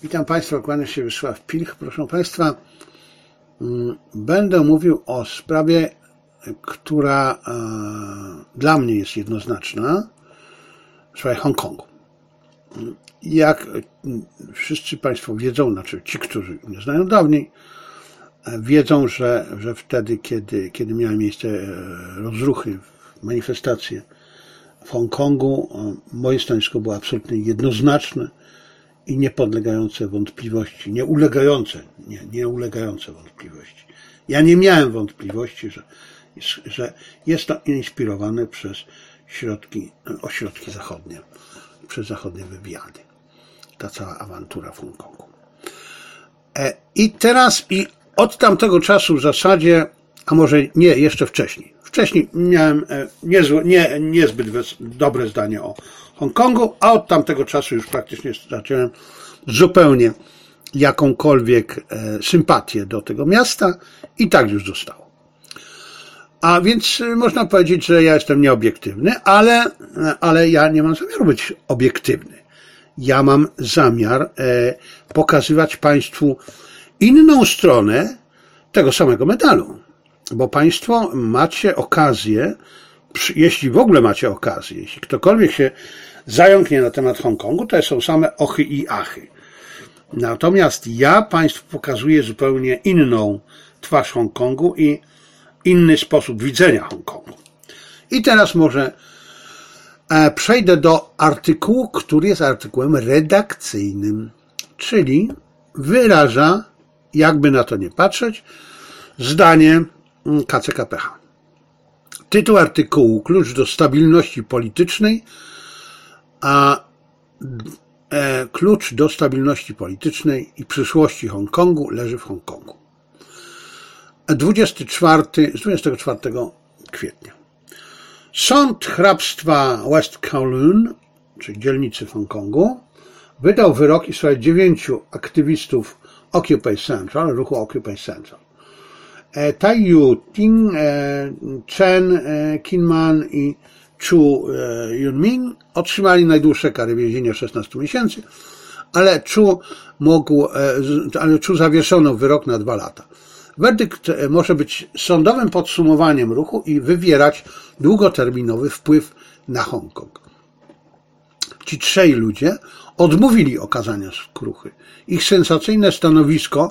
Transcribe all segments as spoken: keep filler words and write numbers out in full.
Witam Państwa, kłania się Wiesław Pilch. Proszę Państwa, będę mówił o sprawie, która dla mnie jest jednoznaczna, w sprawie Hongkongu. Jak wszyscy Państwo wiedzą, znaczy ci, którzy mnie znają dawniej, wiedzą, że, że wtedy, kiedy, kiedy miały miejsce rozruchy, manifestacje w Hongkongu, moje stanowisko było absolutnie jednoznaczne i niepodlegające wątpliwości, nie ulegające, nie, nie ulegające wątpliwości. Ja nie miałem wątpliwości, że, że jest to inspirowane przez środki, ośrodki zachodnie, przez zachodnie wywiady. Ta cała awantura w Hongkongu. I teraz, i od tamtego czasu w zasadzie, a może nie, jeszcze wcześniej, Wcześniej miałem niezłe, nie, niezbyt dobre zdanie o Hongkongu, a od tamtego czasu już praktycznie straciłem zupełnie jakąkolwiek sympatię do tego miasta i tak już zostało. A więc można powiedzieć, że ja jestem nieobiektywny, ale, ale ja nie mam zamiaru być obiektywny. Ja mam zamiar pokazywać Państwu inną stronę tego samego medalu. Bo Państwo macie okazję, jeśli w ogóle macie okazję, jeśli ktokolwiek się zająknie na temat Hongkongu, to są same ochy i achy. Natomiast ja Państwu pokazuję zupełnie inną twarz Hongkongu i inny sposób widzenia Hongkongu. I teraz może przejdę do artykułu, który jest artykułem redakcyjnym, czyli wyraża, jakby na to nie patrzeć, zdanie K C K P H. Tytuł artykułu: Klucz do stabilności politycznej, a e, klucz do stabilności politycznej i przyszłości Hongkongu leży w Hongkongu. dwudziestego czwartego kwietnia. Sąd hrabstwa West Kowloon, czyli dzielnicy w Hongkongu, wydał wyroki w sprawie dziewięciu aktywistów Occupy Central, ruchu Occupy Central. Tai Yu-ting, Chen Qinman i Chu Yunming otrzymali najdłuższe kary więzienia szesnaście miesięcy, ale Chu mógł, ale Chu zawieszono wyrok na dwa lata. Werdykt może być sądowym podsumowaniem ruchu i wywierać długoterminowy wpływ na Hongkong. Ci trzej ludzie odmówili okazania skruchy. Ich sensacyjne stanowisko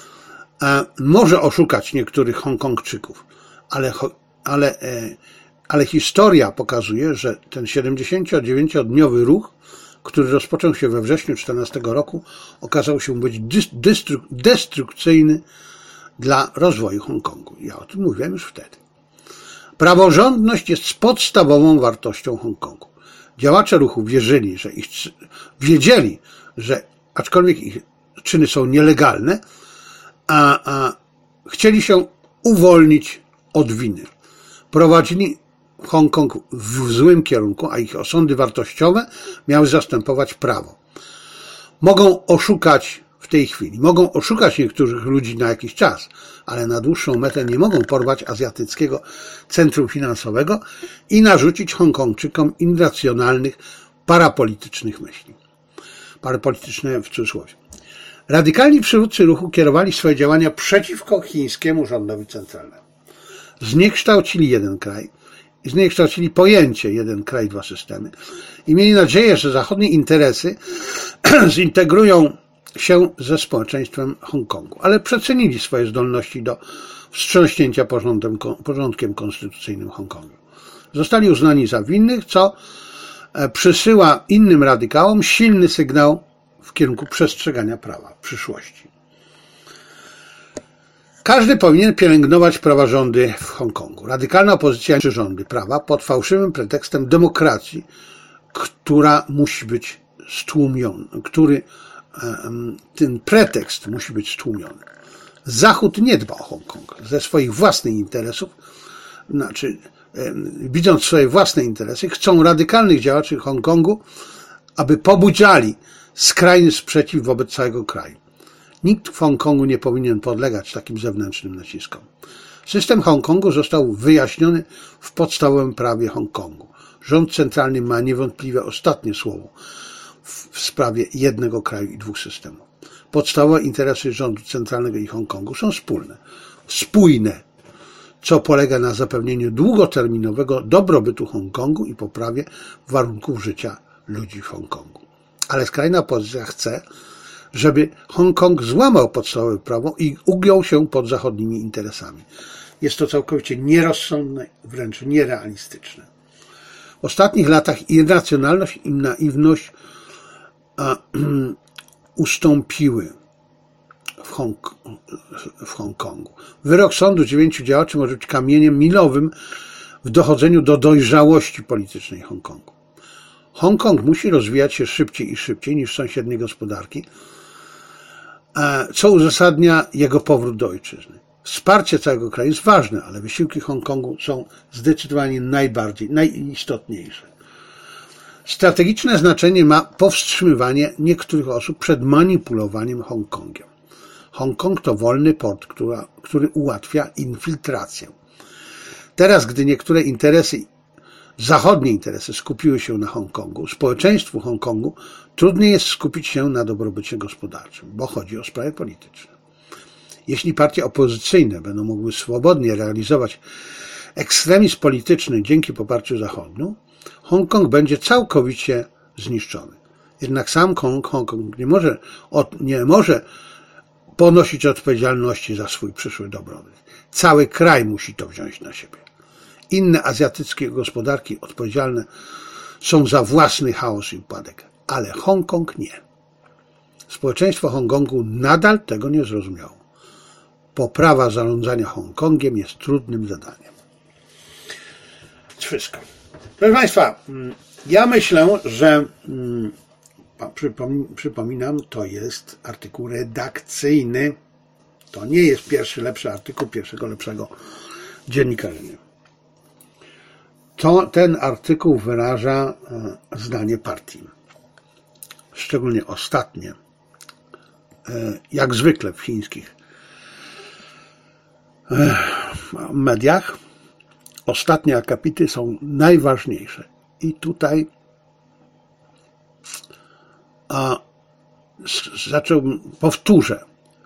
może oszukać niektórych Hongkongczyków, ale, ale, ale historia pokazuje, że ten siedemdziesięciodziewięciodniowy ruch, który rozpoczął się we wrześniu tysiąc dziewięćset czternastego roku, okazał się być destrukcyjny dla rozwoju Hongkongu. Ja o tym mówiłem już wtedy. Praworządność jest podstawową wartością Hongkongu. Działacze ruchu wierzyli, że ich, wiedzieli, że aczkolwiek ich czyny są nielegalne, A, a chcieli się uwolnić od winy. Prowadzili Hongkong w złym kierunku, a ich osądy wartościowe miały zastępować prawo. Mogą oszukać w tej chwili, mogą oszukać niektórych ludzi na jakiś czas, ale na dłuższą metę nie mogą porwać azjatyckiego centrum finansowego i narzucić Hongkongczykom irracjonalnych, parapolitycznych myśli. Parapolityczne w cudzysłowie. Radykalni przywódcy ruchu kierowali swoje działania przeciwko chińskiemu rządowi centralnemu. Zniekształcili jeden kraj, zniekształcili pojęcie jeden kraj, dwa systemy i mieli nadzieję, że zachodnie interesy zintegrują się ze społeczeństwem Hongkongu, ale przecenili swoje zdolności do wstrząśnięcia porządkiem, porządkiem konstytucyjnym Hongkongu. Zostali uznani za winnych, co przysyła innym radykałom silny sygnał w kierunku przestrzegania prawa w przyszłości. Każdy powinien pielęgnować praworządy w Hongkongu. Radykalna opozycja czy rządy prawa pod fałszywym pretekstem demokracji, która musi być stłumiona, który ten pretekst musi być stłumiony. Zachód nie dba o Hongkong ze swoich własnych interesów, znaczy widząc swoje własne interesy, chcą radykalnych działaczy Hongkongu, aby pobudzali skrajny sprzeciw wobec całego kraju. Nikt w Hongkongu nie powinien podlegać takim zewnętrznym naciskom. System Hongkongu został wyjaśniony w podstawowym prawie Hongkongu. Rząd centralny ma niewątpliwie ostatnie słowo w sprawie jednego kraju i dwóch systemów. Podstawowe interesy rządu centralnego i Hongkongu są wspólne, spójne, co polega na zapewnieniu długoterminowego dobrobytu Hongkongu i poprawie warunków życia ludzi w Hongkongu. Ale skrajna opozycja chce, żeby Hongkong złamał podstawowe prawo i ugiął się pod zachodnimi interesami. Jest to całkowicie nierozsądne, wręcz nierealistyczne. W ostatnich latach irracjonalność i naiwność a, ustąpiły w, Hong, w Hongkongu. Wyrok sądu dziewięciu działaczy może być kamieniem milowym w dochodzeniu do dojrzałości politycznej Hongkongu. Hongkong musi rozwijać się szybciej i szybciej niż sąsiednie gospodarki, co uzasadnia jego powrót do ojczyzny. Wsparcie całego kraju jest ważne, ale wysiłki Hongkongu są zdecydowanie najbardziej, najistotniejsze. Strategiczne znaczenie ma powstrzymywanie niektórych osób przed manipulowaniem Hongkongiem. Hongkong to wolny port, która, który ułatwia infiltrację. Teraz, gdy niektóre interesy, zachodnie interesy skupiły się na Hongkongu, społeczeństwu Hongkongu trudniej jest skupić się na dobrobycie gospodarczym, bo chodzi o sprawy polityczne. Jeśli partie opozycyjne będą mogły swobodnie realizować ekstremizm polityczny dzięki poparciu Zachodu, Hongkong będzie całkowicie zniszczony. Jednak sam Hongkong nie może, nie może ponosić odpowiedzialności za swój przyszły dobrobyt. Cały kraj musi to wziąć na siebie. Inne azjatyckie gospodarki odpowiedzialne są za własny chaos i upadek, ale Hongkong nie. Społeczeństwo Hongkongu nadal tego nie zrozumiało. Poprawa zarządzania Hongkongiem jest trudnym zadaniem. Wszystko. Proszę Państwa, ja myślę, że przypominam, to jest artykuł redakcyjny. To nie jest pierwszy lepszy artykuł pierwszego lepszego dziennikarza. To ten artykuł wyraża zdanie partii. Szczególnie ostatnie, jak zwykle w chińskich mediach, ostatnie akapity są najważniejsze. I tutaj a, zacząłbym, powtórzę.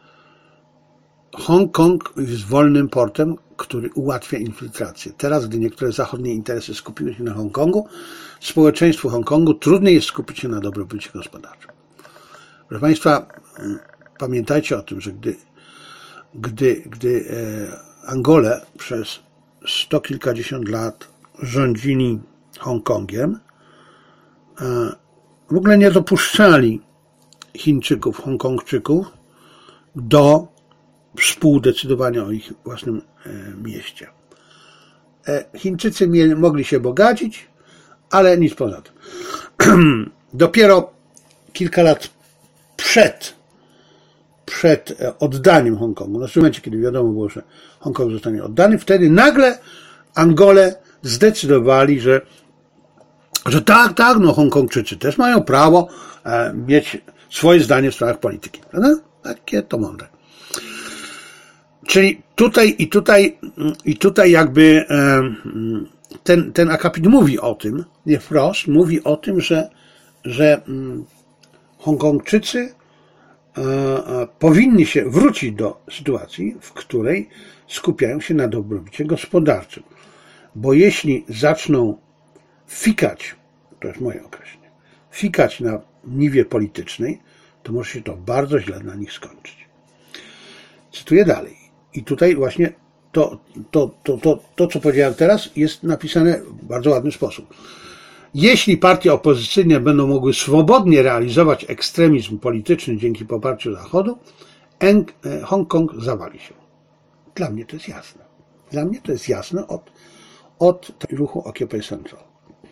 Hongkong jest wolnym portem, który ułatwia infiltrację. Teraz, gdy niektóre zachodnie interesy skupiły się na Hongkongu, społeczeństwu Hongkongu trudniej jest skupić się na dobrobycie gospodarczym. Proszę Państwa, pamiętajcie o tym, że gdy, gdy, gdy e, Angole przez sto kilkadziesiąt lat rządzili Hongkongiem, e, w ogóle nie dopuszczali Chińczyków, Hongkongczyków do współdecydowania o ich własnym mieście. Chińczycy mieli, mogli się bogacić, ale nic poza tym. Dopiero kilka lat przed, przed oddaniem Hongkongu, w momencie, kiedy wiadomo było, że Hongkong zostanie oddany, wtedy nagle Angole zdecydowali, że, że tak, tak, no Hongkongczycy też mają prawo mieć swoje zdanie w sprawach polityki. Prawda? Takie to mądre. Czyli tutaj i tutaj i tutaj jakby ten, ten akapit mówi o tym, nie wprost, mówi o tym, że, że Hongkongczycy powinni się wrócić do sytuacji, w której skupiają się na dobrobycie gospodarczym. Bo jeśli zaczną fikać, to jest moje określenie, fikać na niwie politycznej, to może się to bardzo źle dla nich skończyć. Cytuję dalej. I tutaj właśnie to, to, to, to, to, co powiedziałem teraz, jest napisane w bardzo ładny sposób. Jeśli partie opozycyjne będą mogły swobodnie realizować ekstremizm polityczny dzięki poparciu Zachodu, Hongkong zawali się. Dla mnie to jest jasne. Dla mnie to jest jasne od, od ruchu Occupy Central.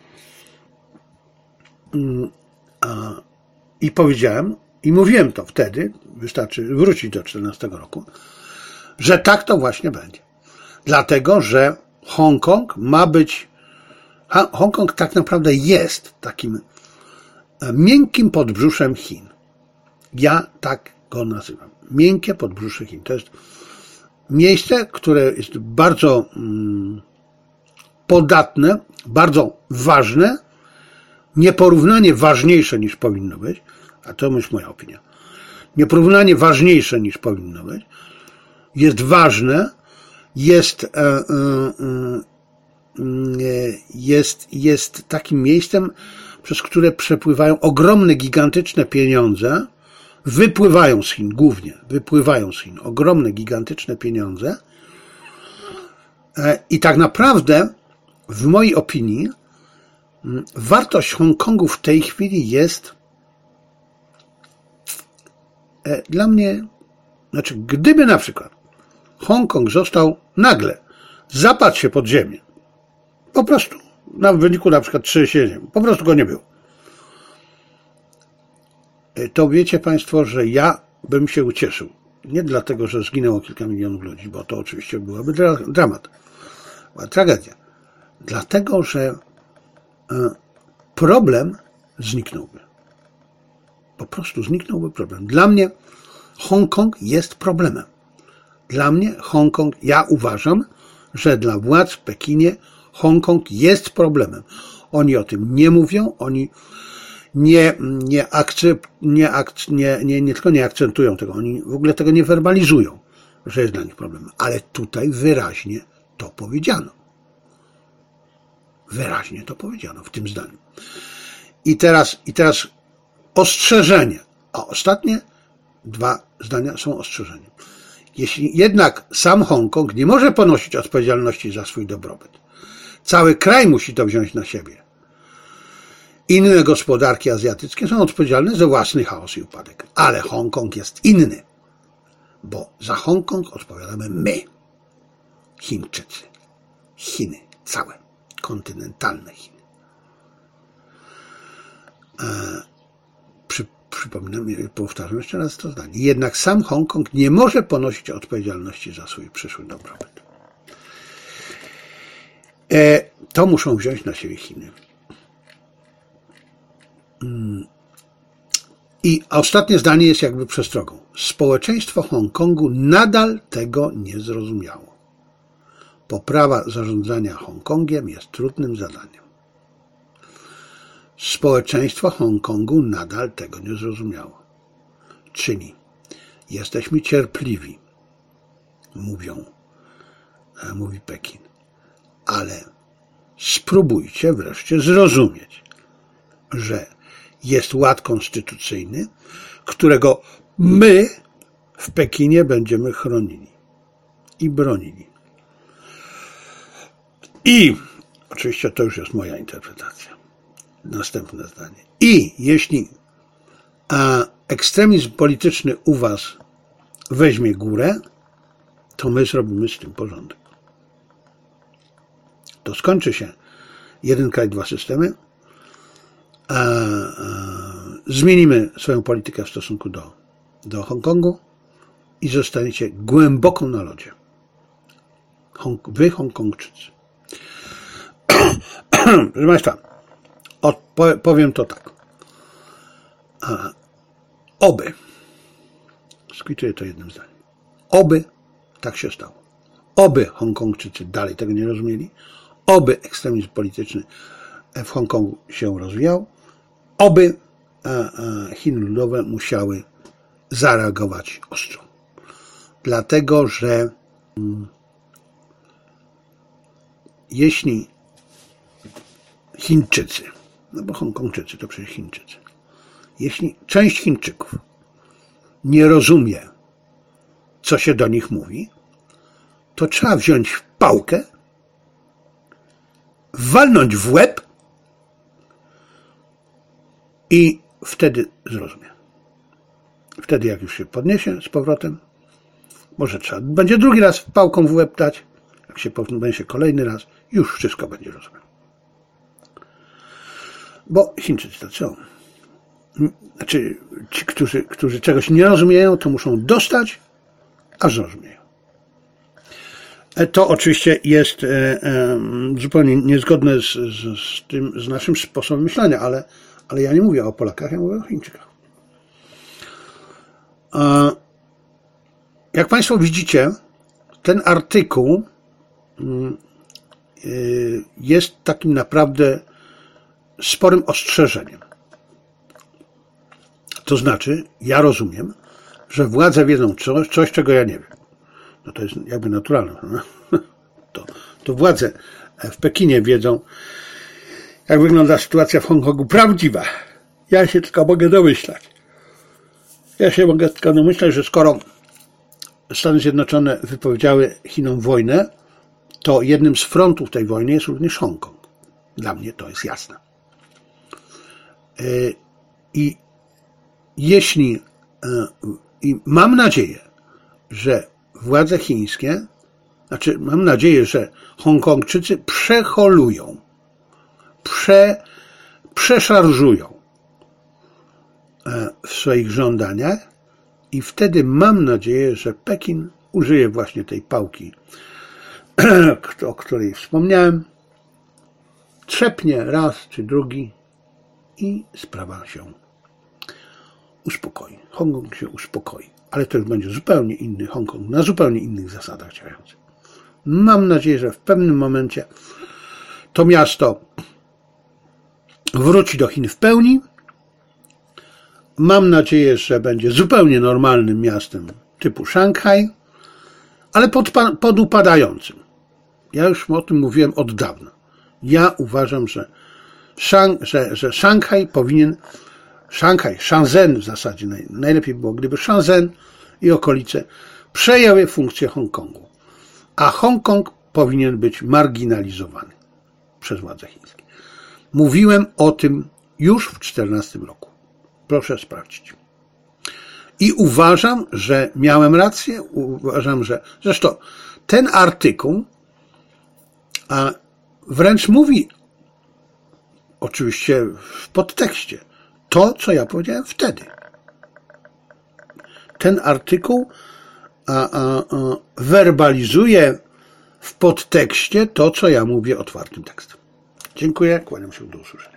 I powiedziałem, i mówiłem to wtedy, wystarczy wrócić do czternastego roku, że tak to właśnie będzie. Dlatego, że Hongkong ma być, Hongkong tak naprawdę jest takim miękkim podbrzuszem Chin. Ja tak go nazywam. Miękkie podbrzusze Chin. To jest miejsce, które jest bardzo podatne, bardzo ważne nieporównanie ważniejsze niż powinno być, a to jest moja opinia, nieporównanie ważniejsze niż powinno być, jest ważne, jest, e, e, e, jest, jest takim miejscem, przez które przepływają ogromne, gigantyczne pieniądze, wypływają z Chin, głównie wypływają z Chin, ogromne, gigantyczne pieniądze i tak naprawdę, w mojej opinii, wartość Hongkongu w tej chwili jest dla mnie, znaczy gdyby na przykład Hongkong został nagle, zapadł się pod ziemię, po prostu, na w wyniku na przykład trzęsienia, po prostu go nie było, to wiecie Państwo, że ja bym się ucieszył. Nie dlatego, że zginęło kilka milionów ludzi, bo to oczywiście byłoby dramat, była tragedia. Dlatego, że problem zniknąłby. Po prostu zniknąłby problem. Dla mnie Hongkong jest problemem. Dla mnie Hongkong, ja uważam, że dla władz w Pekinie Hongkong jest problemem. Oni o tym nie mówią, oni nie, nie, akcept, nie, akc, nie, nie, nie tylko nie akcentują tego, oni w ogóle tego nie werbalizują, że jest dla nich problemem. Ale tutaj wyraźnie to powiedziano. Wyraźnie to powiedziano w tym zdaniu. I teraz, i teraz ostrzeżenie. A ostatnie dwa zdania są ostrzeżeniem. Jeśli jednak sam Hongkong nie może ponosić odpowiedzialności za swój dobrobyt, cały kraj musi to wziąć na siebie. Inne gospodarki azjatyckie są odpowiedzialne za własny chaos i upadek. Ale Hongkong jest inny, bo za Hongkong odpowiadamy my, Chińczycy, Chiny, całe, kontynentalne Chiny. Przy, przypominam, powtarzam jeszcze raz to zdanie. Jednak sam Hongkong nie może ponosić odpowiedzialności za swój przyszły dobrobyt. To muszą wziąć na siebie Chiny. I ostatnie zdanie jest jakby przestrogą. Społeczeństwo Hongkongu nadal tego nie zrozumiało. Poprawa zarządzania Hongkongiem jest trudnym zadaniem. Społeczeństwo Hongkongu nadal tego nie zrozumiało. Czyli jesteśmy cierpliwi, mówią, mówi Pekin, ale spróbujcie wreszcie zrozumieć, że jest ład konstytucyjny, którego my w Pekinie będziemy chronili i bronili. I oczywiście to już jest moja interpretacja. Następne zdanie. I jeśli a, ekstremizm polityczny u was weźmie górę, to my zrobimy z tym porządek. To skończy się jeden kraj, dwa systemy. A, a, zmienimy swoją politykę w stosunku do, do Hongkongu i zostaniecie głęboko na lodzie. Hong, wy Hongkongczycy. Proszę Państwa, powiem to tak. A, oby, skwituję to jednym zdaniem, oby tak się stało. Oby Hongkongczycy dalej tego nie rozumieli. Oby ekstremizm polityczny w Hongkongu się rozwijał. Oby Chiny Ludowe musiały zareagować ostro. Dlatego, że jeśli Chińczycy, no bo Hongkongczycy to przecież Chińczycy, jeśli część Chińczyków nie rozumie, co się do nich mówi, to trzeba wziąć pałkę, walnąć w łeb i wtedy zrozumie. Wtedy jak już się podniesie z powrotem, może trzeba będzie drugi raz pałką w łeb dać, jak się podniesie kolejny raz, już wszystko będzie rozumiał. Bo Chińczycy tacy są. Znaczy ci, którzy, którzy czegoś nie rozumieją, to muszą dostać, aż zrozumieją. To oczywiście jest e, e, zupełnie niezgodne z, z, z tym, z naszym sposobem myślenia, ale, ale ja nie mówię o Polakach, ja mówię o Chińczykach. E, jak Państwo widzicie, ten artykuł y, jest takim naprawdę sporym ostrzeżeniem. To znaczy, ja rozumiem, że władze wiedzą coś, coś czego ja nie wiem. No to jest jakby naturalne. No? To, to władze w Pekinie wiedzą, jak wygląda sytuacja w Hongkongu prawdziwa. Ja się tylko mogę domyślać. Ja się mogę tylko domyślać, że skoro Stany Zjednoczone wypowiedziały Chinom wojnę, to jednym z frontów tej wojny jest również Hongkong. Dla mnie to jest jasne. I jeśli, i mam nadzieję, że władze chińskie, znaczy mam nadzieję, że Hongkongczycy przeholują, prze, przeszarżują w swoich żądaniach i wtedy mam nadzieję, że Pekin użyje właśnie tej pałki, o której wspomniałem, trzepnie raz czy drugi i sprawa się uspokoi. Hongkong się uspokoi, ale to już będzie zupełnie inny Hongkong, na zupełnie innych zasadach działający. Mam nadzieję, że w pewnym momencie to miasto wróci do Chin w pełni. Mam nadzieję, że będzie zupełnie normalnym miastem typu Szanghaj, ale pod, podupadającym. Ja już o tym mówiłem od dawna. Ja uważam, że, Szang, że, że Szanghaj powinien, Szanghaj, Shenzhen w zasadzie, najlepiej było, gdyby Shenzhen i okolice przejęły funkcję Hongkongu, a Hongkong powinien być marginalizowany przez władze chińskie. Mówiłem o tym już w dwa tysiące czternastym roku. Proszę sprawdzić. I uważam, że miałem rację, uważam, że zresztą ten artykuł a wręcz mówi, oczywiście w podtekście, to, co ja powiedziałem wtedy. Ten artykuł a, a, a, werbalizuje w podtekście to, co ja mówię otwartym tekstem. Dziękuję, kłaniam się, do usłyszenia.